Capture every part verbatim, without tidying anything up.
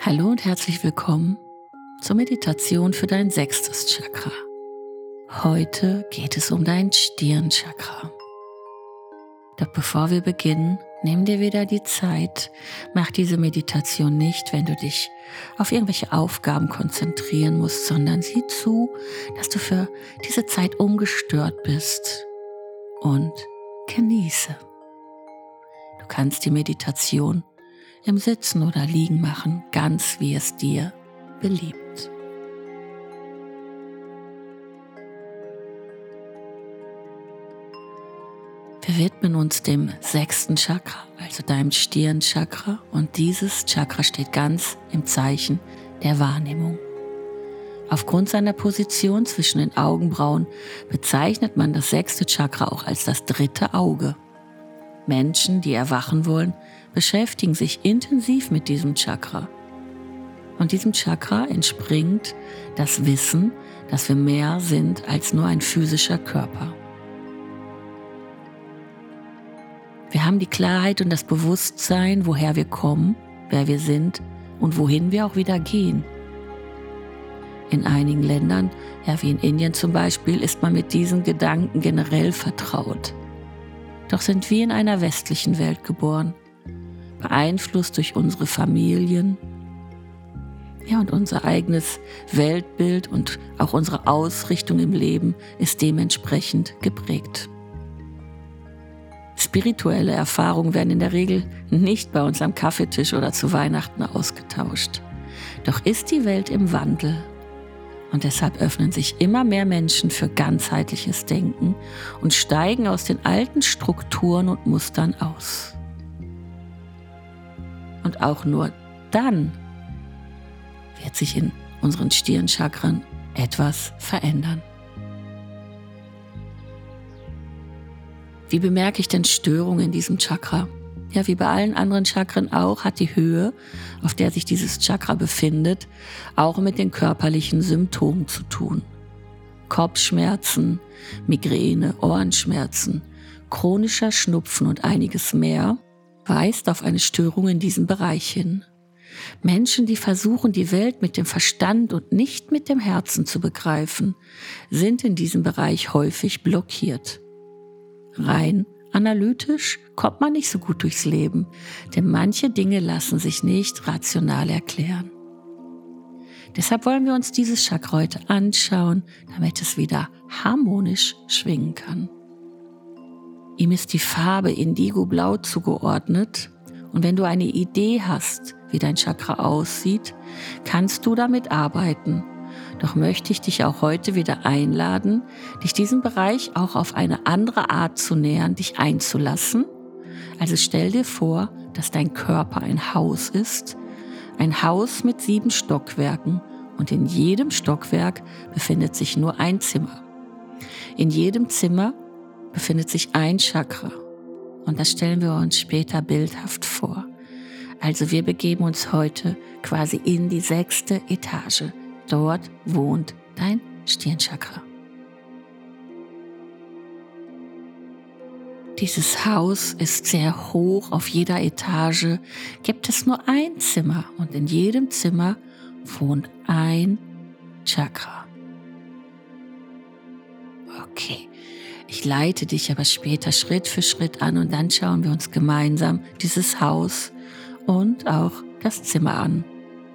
Hallo und herzlich willkommen zur Meditation für dein sechstes Chakra. Heute geht es um dein Stirnchakra. Doch bevor wir beginnen, nimm dir wieder die Zeit. Mach diese Meditation nicht, wenn du dich auf irgendwelche Aufgaben konzentrieren musst, sondern sieh zu, dass du für diese Zeit ungestört bist und genieße. Du kannst die Meditation im Sitzen oder Liegen machen, ganz wie es dir beliebt. Wir widmen uns dem sechsten Chakra, also deinem Stirnchakra, und dieses Chakra steht ganz im Zeichen der Wahrnehmung. Aufgrund seiner Position zwischen den Augenbrauen bezeichnet man das sechste Chakra auch als das dritte Auge. Menschen, die erwachen wollen, beschäftigen sich intensiv mit diesem Chakra. Und diesem Chakra entspringt das Wissen, dass wir mehr sind als nur ein physischer Körper. Wir haben die Klarheit und das Bewusstsein, woher wir kommen, wer wir sind und wohin wir auch wieder gehen. In einigen Ländern, ja wie in Indien zum Beispiel, ist man mit diesen Gedanken generell vertraut. Doch sind wir in einer westlichen Welt geboren, beeinflusst durch unsere Familien, ja, und unser eigenes Weltbild und auch unsere Ausrichtung im Leben ist dementsprechend geprägt. Spirituelle Erfahrungen werden in der Regel nicht bei uns am Kaffeetisch oder zu Weihnachten ausgetauscht. Doch ist die Welt im Wandel. Und deshalb öffnen sich immer mehr Menschen für ganzheitliches Denken und steigen aus den alten Strukturen und Mustern aus. Und auch nur dann wird sich in unseren Stirnchakren etwas verändern. Wie bemerke ich denn Störungen in diesem Chakra? Ja, wie bei allen anderen Chakren auch, hat die Höhe, auf der sich dieses Chakra befindet, auch mit den körperlichen Symptomen zu tun. Kopfschmerzen, Migräne, Ohrenschmerzen, chronischer Schnupfen und einiges mehr weist auf eine Störung in diesem Bereich hin. Menschen, die versuchen, die Welt mit dem Verstand und nicht mit dem Herzen zu begreifen, sind in diesem Bereich häufig blockiert. Rein analytisch kommt man nicht so gut durchs Leben, denn manche Dinge lassen sich nicht rational erklären. Deshalb wollen wir uns dieses Chakra heute anschauen, damit es wieder harmonisch schwingen kann. Ihm ist die Farbe Indigo-Blau zugeordnet, und wenn du eine Idee hast, wie dein Chakra aussieht, kannst du damit arbeiten. Doch möchte ich dich auch heute wieder einladen, dich diesem Bereich auch auf eine andere Art zu nähern, dich einzulassen. Also stell dir vor, dass dein Körper ein Haus ist, ein Haus mit sieben Stockwerken, und in jedem Stockwerk befindet sich nur ein Zimmer. In jedem Zimmer befindet sich ein Chakra, und das stellen wir uns später bildhaft vor. Also wir begeben uns heute quasi in die sechste Etage. Dort wohnt dein Stirnchakra. Dieses Haus ist sehr hoch, auf jeder Etage gibt es nur ein Zimmer und in jedem Zimmer wohnt ein Chakra. Okay, ich leite dich aber später Schritt für Schritt an und dann schauen wir uns gemeinsam dieses Haus und auch das Zimmer an.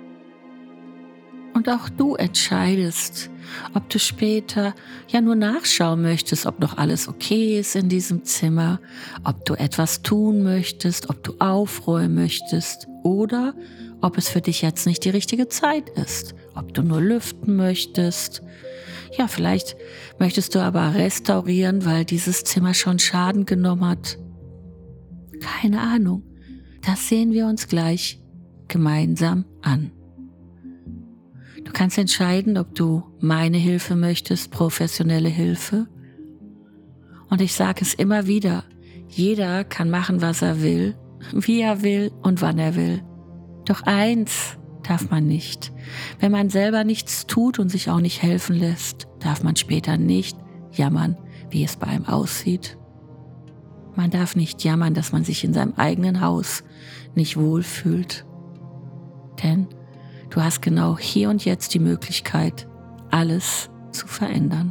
Und auch du entscheidest, ob du später ja nur nachschauen möchtest, ob noch alles okay ist in diesem Zimmer, ob du etwas tun möchtest, ob du aufräumen möchtest oder ob es für dich jetzt nicht die richtige Zeit ist, ob du nur lüften möchtest. Ja, vielleicht möchtest du aber restaurieren, weil dieses Zimmer schon Schaden genommen hat. Keine Ahnung, das sehen wir uns gleich gemeinsam an. Du kannst entscheiden, ob du meine Hilfe möchtest, professionelle Hilfe. Und ich sage es immer wieder, jeder kann machen, was er will, wie er will und wann er will. Doch eins darf man nicht. Wenn man selber nichts tut und sich auch nicht helfen lässt, darf man später nicht jammern, wie es bei einem aussieht. Man darf nicht jammern, dass man sich in seinem eigenen Haus nicht wohlfühlt. Denn Du hast genau hier und jetzt die Möglichkeit, alles zu verändern.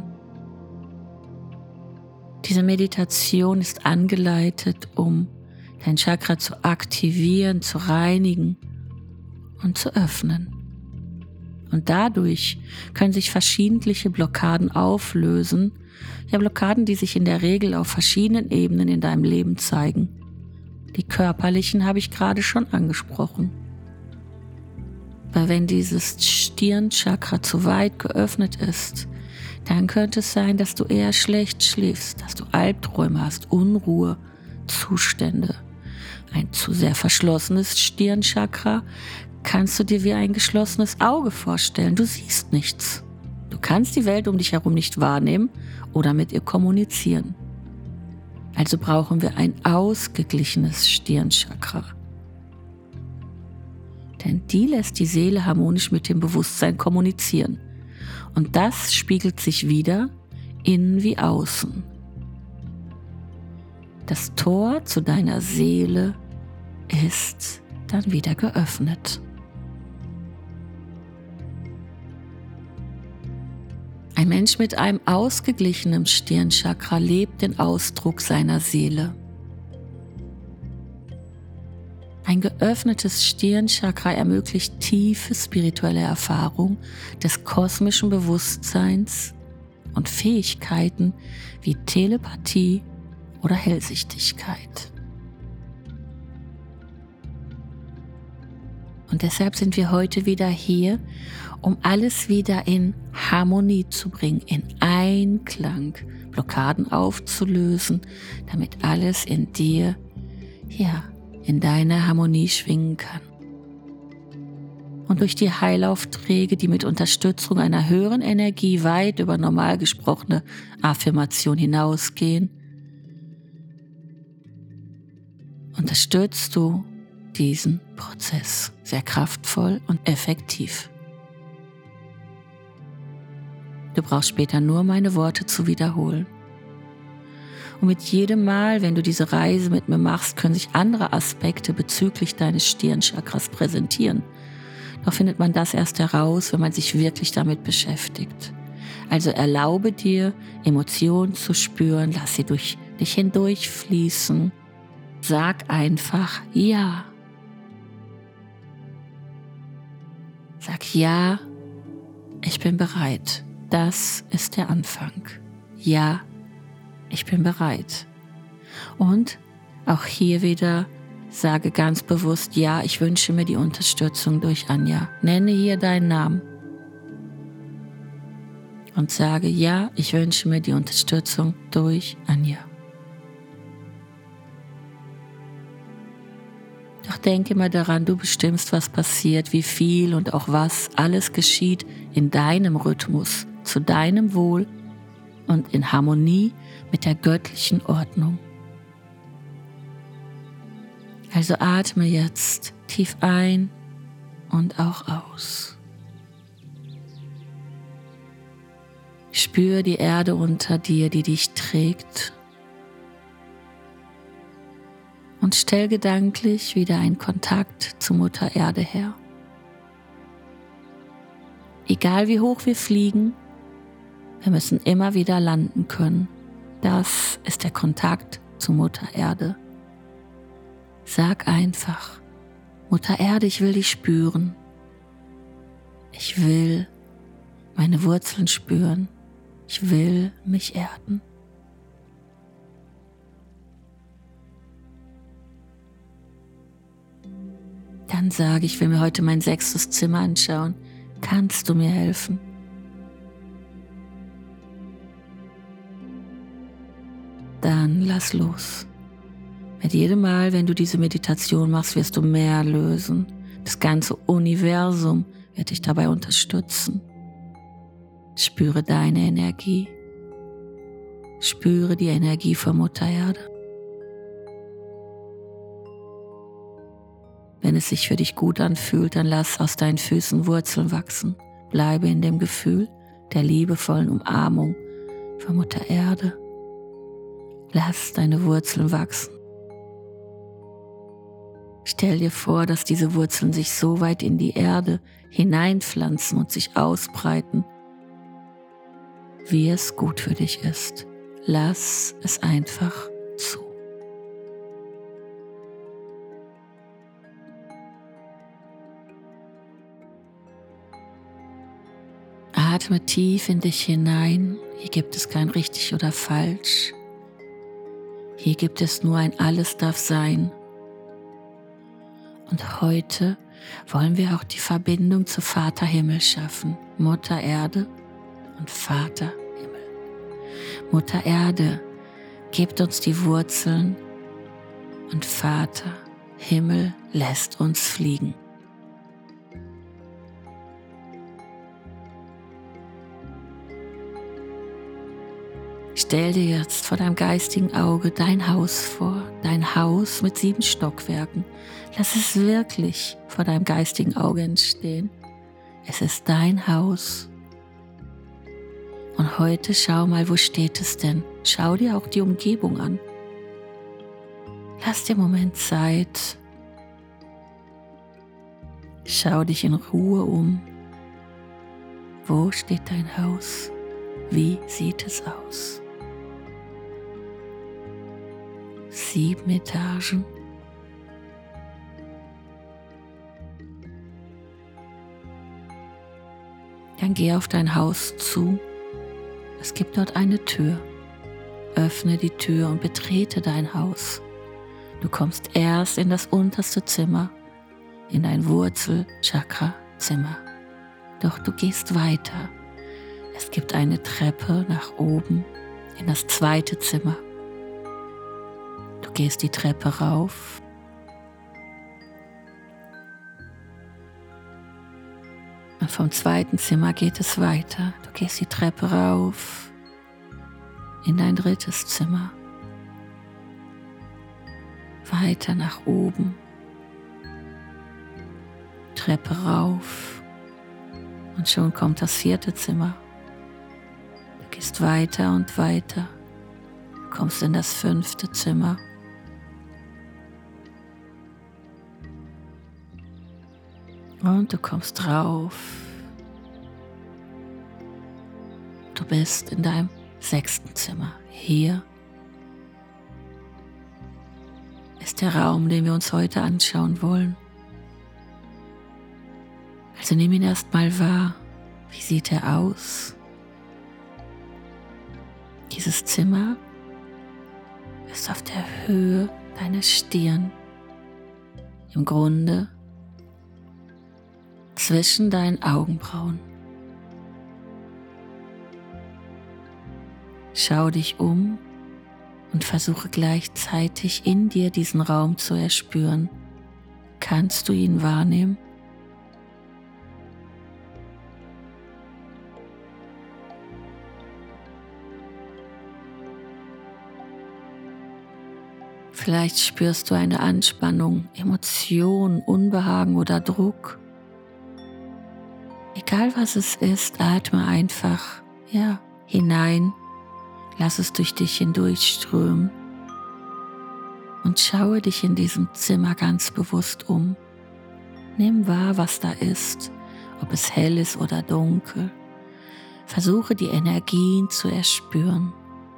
Diese Meditation ist angeleitet, um dein Chakra zu aktivieren, zu reinigen und zu öffnen. Und dadurch können sich verschiedentliche Blockaden auflösen. Ja, Blockaden, die sich in der Regel auf verschiedenen Ebenen in deinem Leben zeigen. Die körperlichen habe ich gerade schon angesprochen. Weil wenn dieses Stirnchakra zu weit geöffnet ist, dann könnte es sein, dass du eher schlecht schläfst, dass du Albträume hast, Unruhe, Zustände. Ein zu sehr verschlossenes Stirnchakra kannst du dir wie ein geschlossenes Auge vorstellen. Du siehst nichts. Du kannst die Welt um dich herum nicht wahrnehmen oder mit ihr kommunizieren. Also brauchen wir ein ausgeglichenes Stirnchakra. Denn die lässt die Seele harmonisch mit dem Bewusstsein kommunizieren. Und das spiegelt sich wieder innen wie außen. Das Tor zu deiner Seele ist dann wieder geöffnet. Ein Mensch mit einem ausgeglichenen Stirnchakra lebt den Ausdruck seiner Seele. Ein geöffnetes Stirnchakra ermöglicht tiefe spirituelle Erfahrung des kosmischen Bewusstseins und Fähigkeiten wie Telepathie oder Hellsichtigkeit. Und deshalb sind wir heute wieder hier, um alles wieder in Harmonie zu bringen, in Einklang, Blockaden aufzulösen, damit alles in dir, ja, in deiner Harmonie schwingen kann. Und durch die Heilaufträge, die mit Unterstützung einer höheren Energie weit über normal gesprochene Affirmation hinausgehen, unterstützt du diesen Prozess sehr kraftvoll und effektiv. Du brauchst später nur meine Worte zu wiederholen. Und mit jedem Mal, wenn du diese Reise mit mir machst, können sich andere Aspekte bezüglich deines Stirnchakras präsentieren. Doch findet man das erst heraus, wenn man sich wirklich damit beschäftigt. Also erlaube dir, Emotionen zu spüren, lass sie durch dich hindurch fließen. Sag einfach ja. Sag ja, ich bin bereit. Das ist der Anfang. Ja, ich bin bereit. Und auch hier wieder sage ganz bewusst, ja, ich wünsche mir die Unterstützung durch Anja. Nenne hier deinen Namen. Und sage, ja, ich wünsche mir die Unterstützung durch Anja. Doch denke mal daran, du bestimmst, was passiert, wie viel und auch was. Alles geschieht in deinem Rhythmus, zu deinem Wohl und in Harmonie mit der göttlichen Ordnung. Also atme jetzt tief ein und auch aus. Spür die Erde unter dir, die dich trägt. Und stell gedanklich wieder einen Kontakt zu Mutter Erde her. Egal wie hoch wir fliegen, wir müssen immer wieder landen können. Das ist der Kontakt zu Mutter Erde. Sag einfach, Mutter Erde, ich will dich spüren. Ich will meine Wurzeln spüren. Ich will mich erden. Dann sage ich, will mir heute mein sechstes Zimmer anschauen. Kannst du mir helfen? Dann lass los. Mit jedem Mal, wenn du diese Meditation machst, wirst du mehr lösen. Das ganze Universum wird dich dabei unterstützen. Spüre deine Energie. Spüre die Energie von Mutter Erde. Wenn es sich für dich gut anfühlt, dann lass aus deinen Füßen Wurzeln wachsen. Bleibe in dem Gefühl der liebevollen Umarmung von Mutter Erde. Lass deine Wurzeln wachsen. Stell dir vor, dass diese Wurzeln sich so weit in die Erde hineinpflanzen und sich ausbreiten, wie es gut für dich ist. Lass es einfach zu. Atme tief in dich hinein. Hier gibt es kein richtig oder falsch. Hier gibt es nur ein Alles darf sein. Und heute wollen wir auch die Verbindung zu Vater Himmel schaffen. Mutter Erde und Vater Himmel. Mutter Erde gibt uns die Wurzeln und Vater Himmel lässt uns fliegen. Stell dir jetzt vor deinem geistigen Auge dein Haus vor, dein Haus mit sieben Stockwerken. Lass es wirklich vor deinem geistigen Auge entstehen. Es ist dein Haus. Und heute schau mal, wo steht es denn? Schau dir auch die Umgebung an. Lass dir einen Moment Zeit. Schau dich in Ruhe um. Wo steht dein Haus? Wie sieht es aus? Sieben Etagen. Dann geh auf dein Haus zu. Es gibt dort eine Tür. Öffne die Tür und betrete dein Haus. Du kommst erst in das unterste Zimmer, in dein Wurzel-Chakra-Zimmer. Doch du gehst weiter. Es gibt eine Treppe nach oben in das zweite Zimmer. Du gehst die Treppe rauf. Und vom zweiten Zimmer geht es weiter. Du gehst die Treppe rauf in dein drittes Zimmer. Weiter nach oben. Treppe rauf. Und schon kommt das vierte Zimmer. Du gehst weiter und weiter. Du kommst in das fünfte Zimmer. Und du kommst rauf. Du bist in deinem sechsten Zimmer. Hier ist der Raum, den wir uns heute anschauen wollen. Also nimm ihn erstmal wahr. Wie sieht er aus? Dieses Zimmer ist auf der Höhe deiner Stirn. Im Grunde zwischen deinen Augenbrauen. Schau dich um und versuche gleichzeitig in dir diesen Raum zu erspüren. Kannst du ihn wahrnehmen? Vielleicht spürst du eine Anspannung, Emotion, Unbehagen oder Druck. Egal was es ist, atme einfach, ja, hinein, lass es durch dich hindurchströmen und schaue dich in diesem Zimmer ganz bewusst um. Nimm wahr, was da ist, ob es hell ist oder dunkel. Versuche die Energien zu erspüren.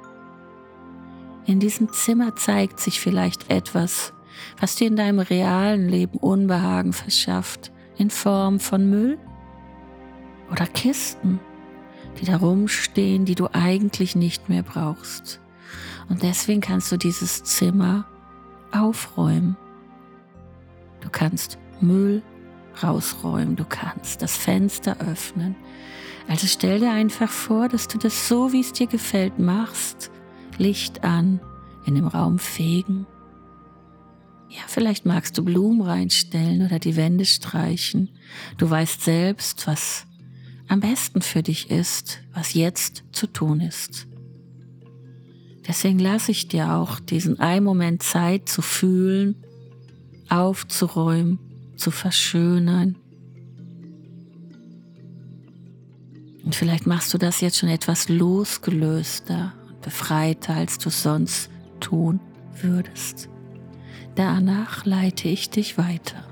In diesem Zimmer zeigt sich vielleicht etwas, was dir in deinem realen Leben Unbehagen verschafft, in Form von Müll oder Kisten, die da rumstehen, die du eigentlich nicht mehr brauchst. Und deswegen kannst du dieses Zimmer aufräumen. Du kannst Müll rausräumen, du kannst das Fenster öffnen. Also stell dir einfach vor, dass du das so, wie es dir gefällt, machst. Licht an, in dem Raum fegen. Ja, vielleicht magst du Blumen reinstellen oder die Wände streichen. Du weißt selbst, was am besten für dich ist, was jetzt zu tun ist. Deswegen lasse ich dir auch diesen einen Moment Zeit zu fühlen, aufzuräumen, zu verschönern. Und vielleicht machst du das jetzt schon etwas losgelöster und befreiter, als du es sonst tun würdest. Danach leite ich dich weiter.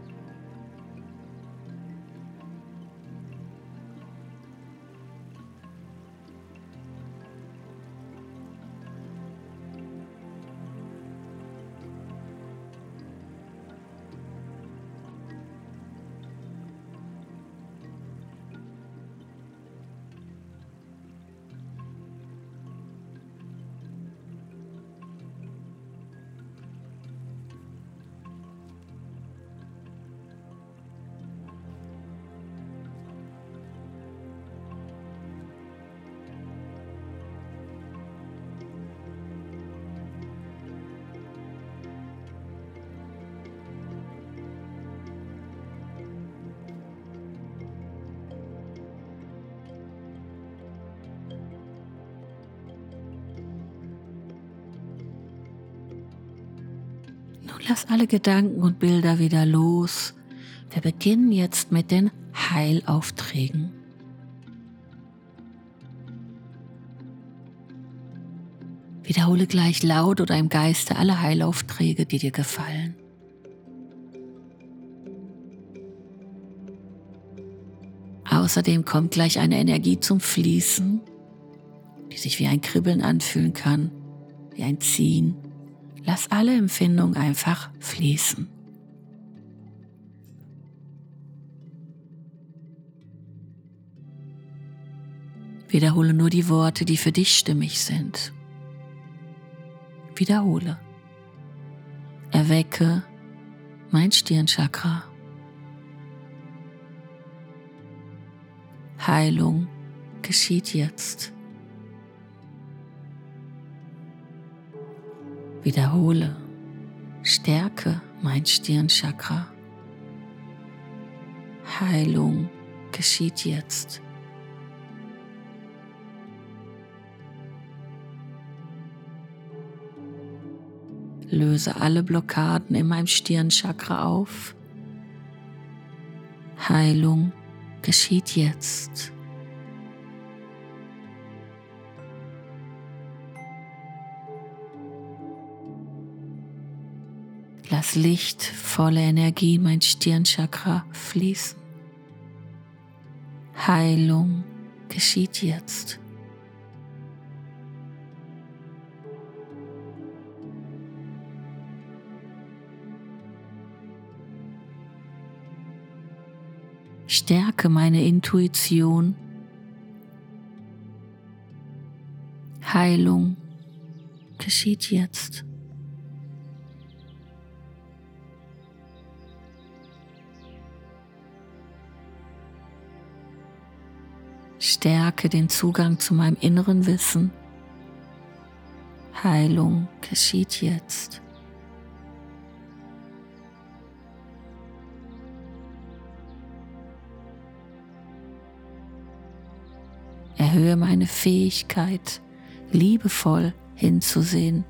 Nun lass alle Gedanken und Bilder wieder los. Wir beginnen jetzt mit den Heilaufträgen. Wiederhole gleich laut oder im Geiste alle Heilaufträge, die dir gefallen. Außerdem kommt gleich eine Energie zum Fließen, die sich wie ein Kribbeln anfühlen kann, wie ein Ziehen. Lass alle Empfindungen einfach fließen. Wiederhole nur die Worte, die für dich stimmig sind. Wiederhole. Erwecke mein Stirnchakra. Heilung geschieht jetzt. Wiederhole, stärke mein Stirnchakra. Heilung geschieht jetzt. Löse alle Blockaden in meinem Stirnchakra auf. Heilung geschieht jetzt. Lass lichtvolle Energie in mein Stirnchakra fließen. Heilung geschieht jetzt. Stärke meine Intuition. Heilung geschieht jetzt. Stärke den Zugang zu meinem inneren Wissen. Heilung geschieht jetzt. Erhöhe meine Fähigkeit, liebevoll hinzusehen.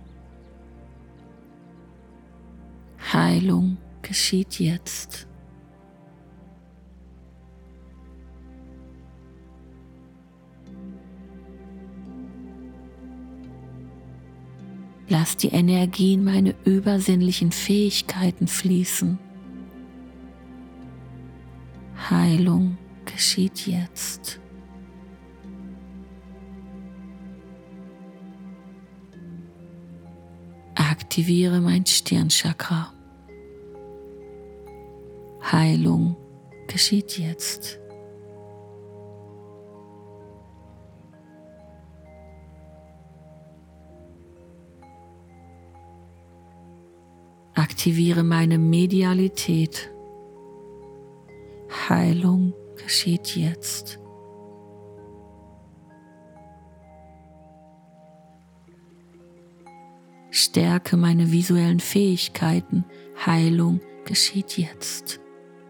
Heilung geschieht jetzt. Lass die Energie in meine übersinnlichen Fähigkeiten fließen. Heilung geschieht jetzt. Aktiviere mein Stirnchakra. Heilung geschieht jetzt. Aktiviere meine Medialität. Heilung geschieht jetzt. Stärke meine visuellen Fähigkeiten. Heilung geschieht jetzt.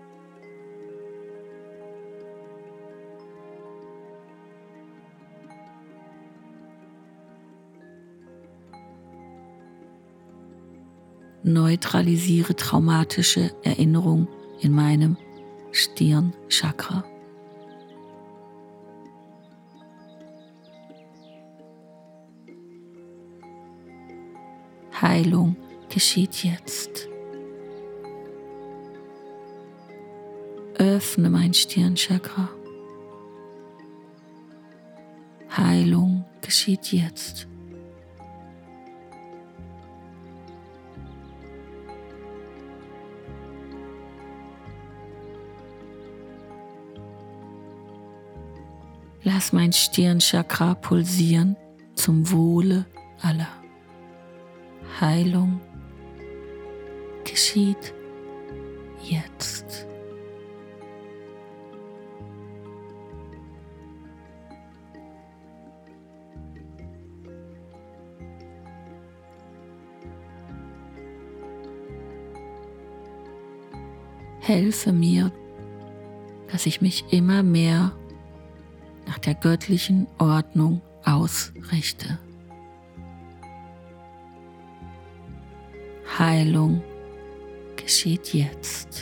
Neutralisiere traumatische Erinnerungen in meinem Stirnchakra. Heilung geschieht jetzt. Öffne mein Stirnchakra. Heilung geschieht jetzt. Lass mein Stirnchakra pulsieren zum Wohle aller. Heilung geschieht jetzt. Helfe mir, dass ich mich immer mehr nach der göttlichen Ordnung ausrichte. Heilung geschieht jetzt.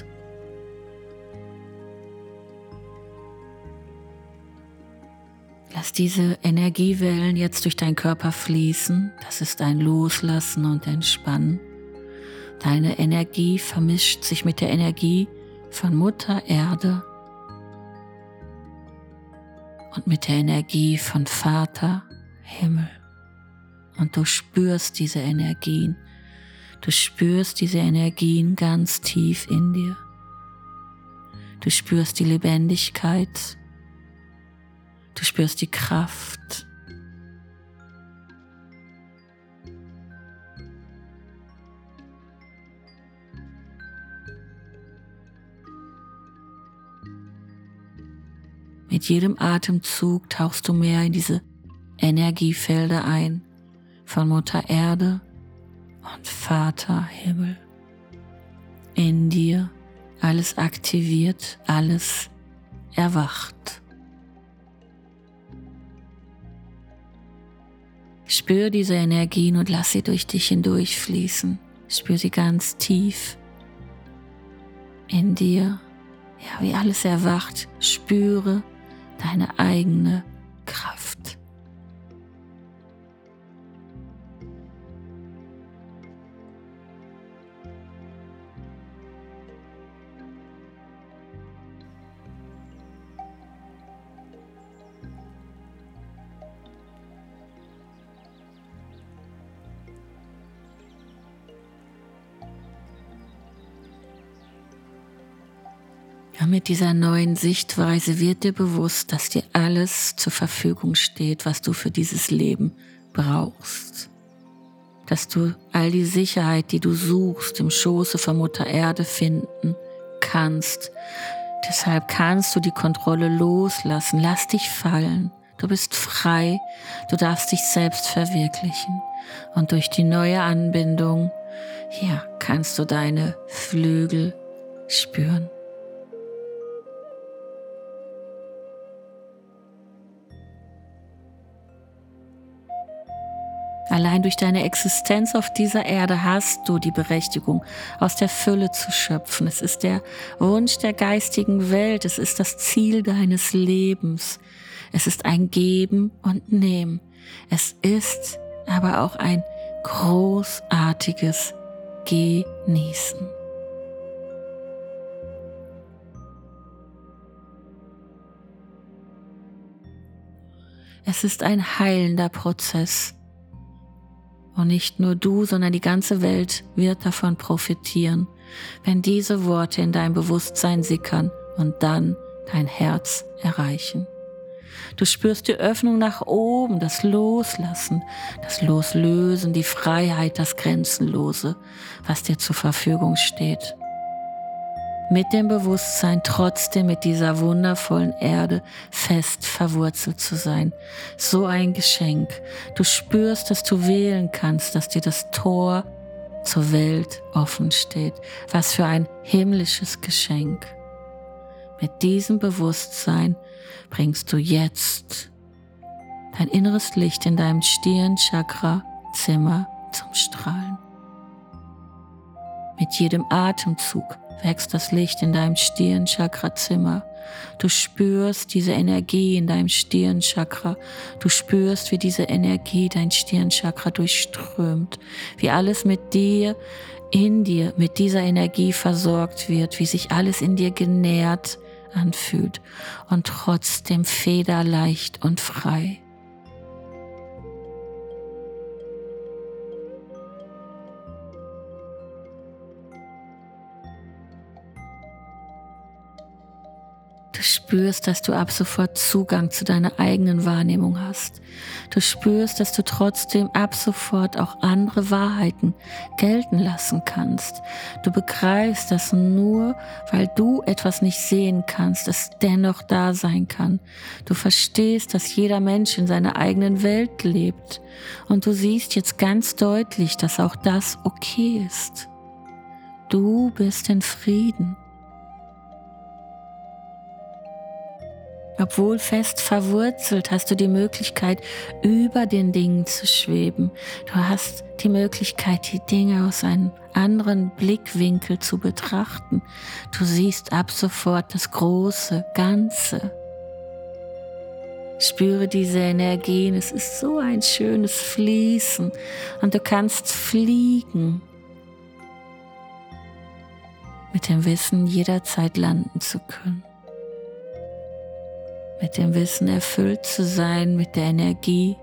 Lass diese Energiewellen jetzt durch deinen Körper fließen. Das ist ein Loslassen und Entspannen. Deine Energie vermischt sich mit der Energie von Mutter Erde und mit der Energie von Vater Himmel. Und du spürst diese Energien. Du spürst diese Energien ganz tief in dir. Du spürst die Lebendigkeit. Du spürst die Kraft. Mit jedem Atemzug tauchst du mehr in diese Energiefelder ein von Mutter Erde und Vater Himmel. In dir alles aktiviert, alles erwacht. Spür diese Energien und lass sie durch dich hindurch fließen. Spür sie ganz tief in dir. Ja, wie alles erwacht. Spüre deine eigene Kraft. Ja, mit dieser neuen Sichtweise wird dir bewusst, dass dir alles zur Verfügung steht, was du für dieses Leben brauchst. Dass du all die Sicherheit, die du suchst, im Schoße von Mutter Erde finden kannst. Deshalb kannst du die Kontrolle loslassen. Lass dich fallen. Du bist frei. Du darfst dich selbst verwirklichen. Und durch die neue Anbindung, ja, kannst du deine Flügel spüren. Allein durch deine Existenz auf dieser Erde hast du die Berechtigung, aus der Fülle zu schöpfen. Es ist der Wunsch der geistigen Welt, es ist das Ziel deines Lebens. Es ist ein Geben und Nehmen. Es ist aber auch ein großartiges Genießen. Es ist ein heilender Prozess. Und nicht nur du, sondern die ganze Welt wird davon profitieren, wenn diese Worte in dein Bewusstsein sickern und dann dein Herz erreichen. Du spürst die Öffnung nach oben, das Loslassen, das Loslösen, die Freiheit, das Grenzenlose, was dir zur Verfügung steht. Mit dem Bewusstsein, trotzdem mit dieser wundervollen Erde fest verwurzelt zu sein. So ein Geschenk. Du spürst, dass du wählen kannst, dass dir das Tor zur Welt offen steht. Was für ein himmlisches Geschenk. Mit diesem Bewusstsein bringst du jetzt dein inneres Licht in deinem Stirnchakra-Zimmer zum Strahlen. Mit jedem Atemzug wächst das Licht in deinem Stirnchakra-Zimmer Du spürst diese Energie in deinem Stirnchakra. Du spürst, wie diese Energie dein Stirnchakra durchströmt, wie alles mit dir, in dir, mit dieser Energie versorgt wird, wie sich alles in dir genährt anfühlt und trotzdem federleicht und frei. Du spürst, dass du ab sofort Zugang zu deiner eigenen Wahrnehmung hast. Du spürst, dass du trotzdem ab sofort auch andere Wahrheiten gelten lassen kannst. Du begreifst, dass nur, weil du etwas nicht sehen kannst, es dennoch da sein kann. Du verstehst, dass jeder Mensch in seiner eigenen Welt lebt. Und du siehst jetzt ganz deutlich, dass auch das okay ist. Du bist in Frieden. Obwohl fest verwurzelt, hast du die Möglichkeit, über den Dingen zu schweben. Du hast die Möglichkeit, die Dinge aus einem anderen Blickwinkel zu betrachten. Du siehst ab sofort das große Ganze. Spüre diese Energien, es ist so ein schönes Fließen und du kannst fliegen. Mit dem Wissen, jederzeit landen zu können. Mit dem Wissen erfüllt zu sein, mit der Energie,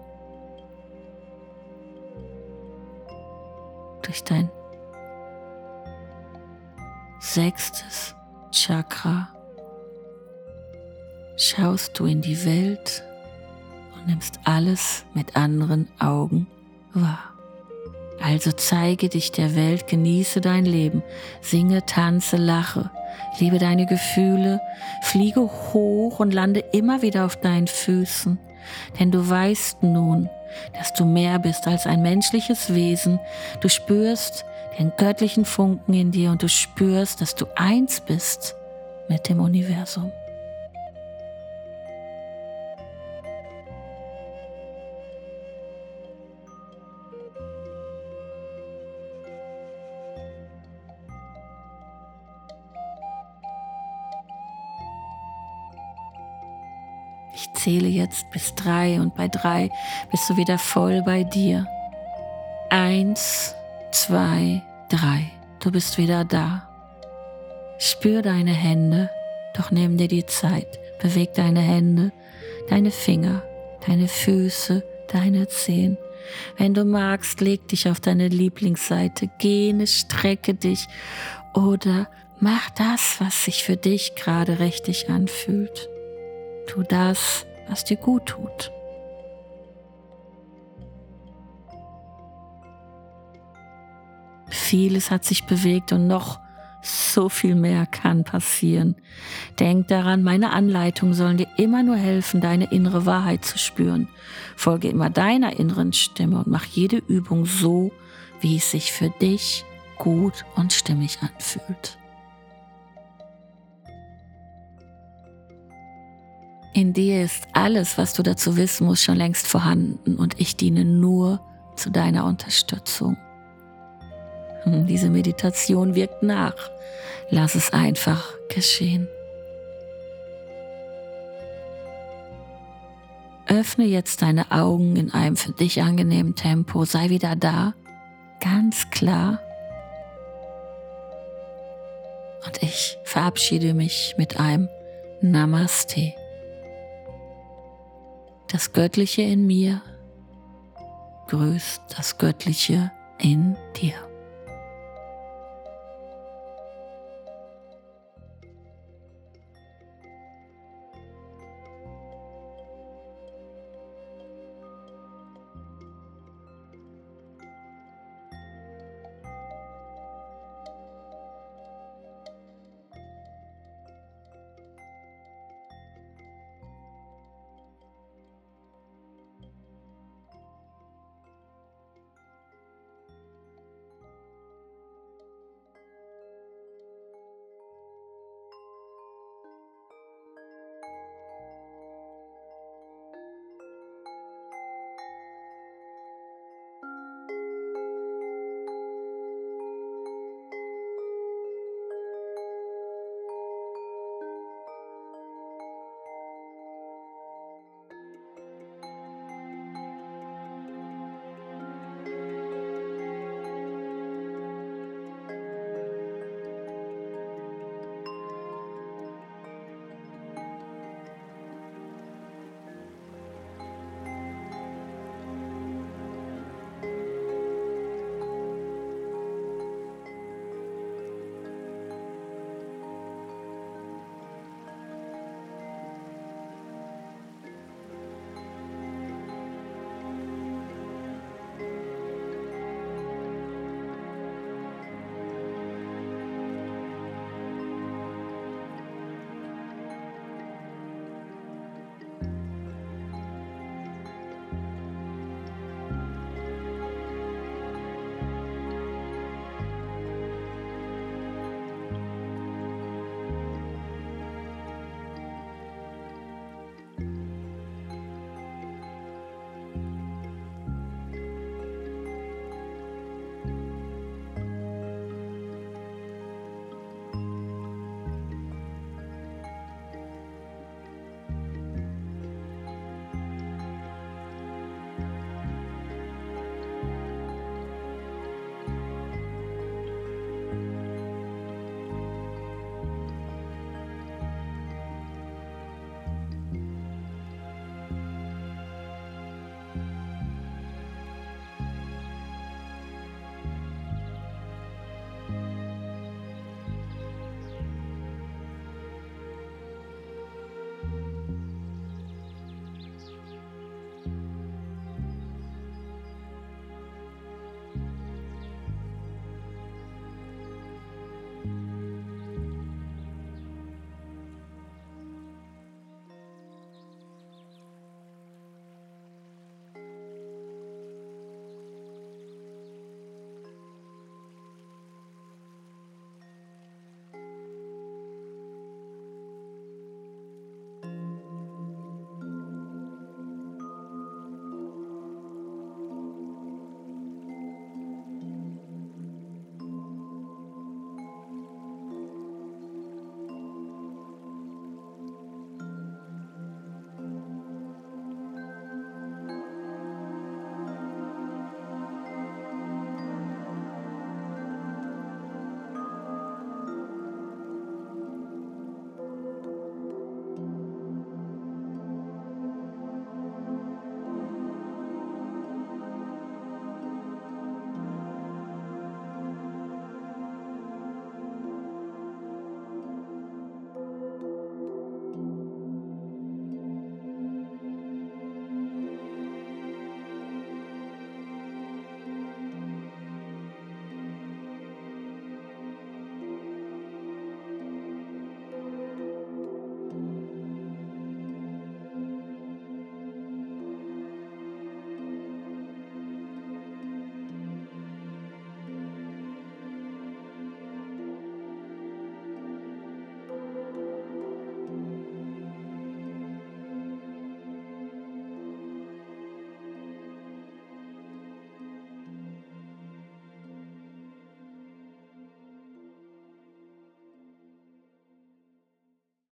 durch dein sechstes Chakra schaust du in die Welt und nimmst alles mit anderen Augen wahr. Also zeige dich der Welt, genieße dein Leben, singe, tanze, lache. Liebe deine Gefühle, fliege hoch und lande immer wieder auf deinen Füßen, denn du weißt nun, dass du mehr bist als ein menschliches Wesen. Du spürst den göttlichen Funken in dir und du spürst, dass du eins bist mit dem Universum. Ich zähle jetzt bis drei und bei drei bist du wieder voll bei dir. Eins, zwei, drei. Du bist wieder da. Spür deine Hände, doch nimm dir die Zeit. Beweg deine Hände, deine Finger, deine Füße, deine Zehen. Wenn du magst, leg dich auf deine Lieblingsseite, gähne, strecke dich oder mach das, was sich für dich gerade richtig anfühlt. Tu das, was dir gut tut. Vieles hat sich bewegt und noch so viel mehr kann passieren. Denk daran, meine Anleitungen sollen dir immer nur helfen, deine innere Wahrheit zu spüren. Folge immer deiner inneren Stimme und mach jede Übung so, wie es sich für dich gut und stimmig anfühlt. In dir ist alles, was du dazu wissen musst, schon längst vorhanden und ich diene nur zu deiner Unterstützung. Diese Meditation wirkt nach. Lass es einfach geschehen. Öffne jetzt deine Augen in einem für dich angenehmen Tempo. Sei wieder da, ganz klar. Und ich verabschiede mich mit einem Namaste. Das Göttliche in mir grüßt das Göttliche in dir.